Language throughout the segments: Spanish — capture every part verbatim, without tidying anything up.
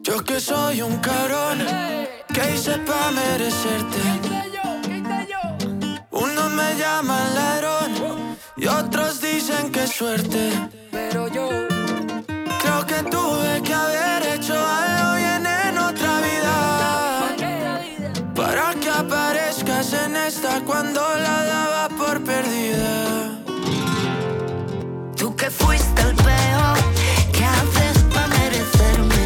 Yo que soy un cabrón, que hice pa' merecerte. Unos me llaman ladrón y otros dicen que suerte. Pero yo creo que tuve que haber hecho algo bien en otra vida, para que aparezcas en esta cuando la daba por perdida. Tú que fuiste el peor, ¿qué haces pa' merecerme?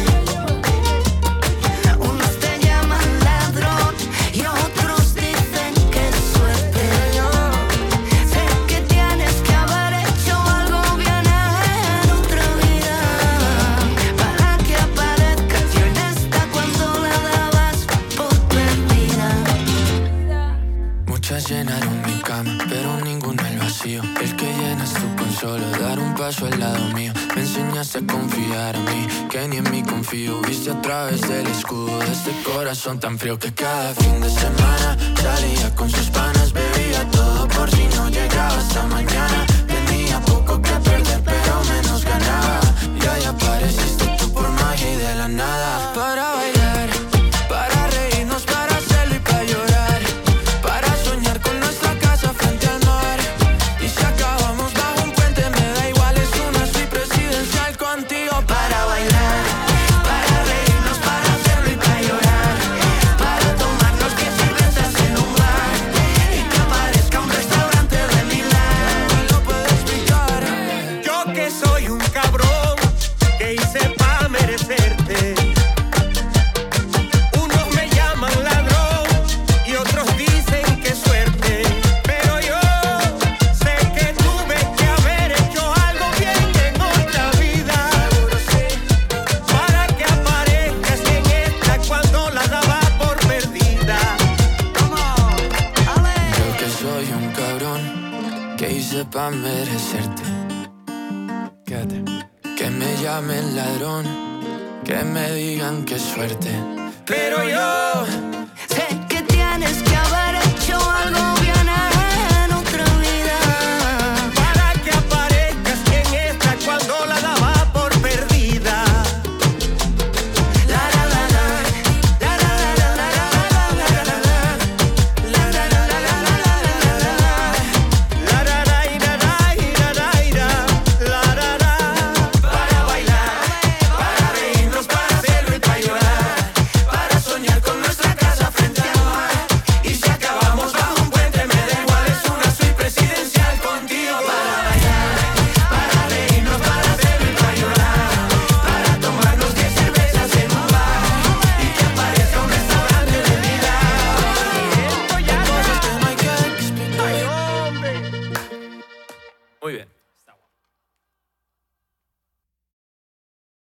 Unos te llaman ladrón y otros dicen que es suerte. Sé que tienes que haber hecho algo bien en otra vida, para que aparezcas yo en esta cuando la dabas por perdida. Muchas llenaron mi cama, pero ninguna el vacío. El que llenas tú con solo dar un paso al lado mío. Me enseñaste a confiar a mí, que ni en mí confío. Viste a través del escudo de este corazón tan frío, que cada fin de semana salía con sus panas. Bebía todo por si no llegaba hasta mañana. Tenía poco que perder, pero menos ganaba. Y ahí apareciste tú por magia y de la nada. Para bailar, para reírnos, para hacerlo y para llorar, para soñar con nuestra casa frente al mar. Y si acabamos bajo un puente me da igual, es una suite presidencial contigo. Para bailar, para reírnos, para hacerlo y para llorar, para tomarnos diez cervezas en un bar y que aparezca un restaurante de Milán. No lo puedo explicar. Yo que soy un cabrón, que hice pa' merecerte. Unos me llaman ladrón y otros dicen que suerte. Pero yo sé que tuve que haber hecho algo bien en otra vida, para que aparezcas en esta cuando la daba por perdida. Yo que soy un cabrón, que hice pa' merecerte. Quédate. Que me llamen ladrón, que me digan que suerte. Pero yo Sé que tienes que haber hecho algo bien en otra vida, para que aparezcas en esta cuando la daba por perdida. la la la la, la la la la la la la la, la la la la la la la la. La ra ra y ra ra y ra ra y ra, la ra ra. para bailar, para reírnos, para hacerlo y para llorar, para soñar con nuestra casa frente al mar. Y si acabamos bajo un puente me da igual, es una suite presidencial contigo. Para bailar, para reírnos, para hacerlo y para llorar, para tomarnos diez cervezas en un bar y que aparezca un restaurante de vida. Esto ya Cosas que no hay que explicar. no, hombre. muy bien.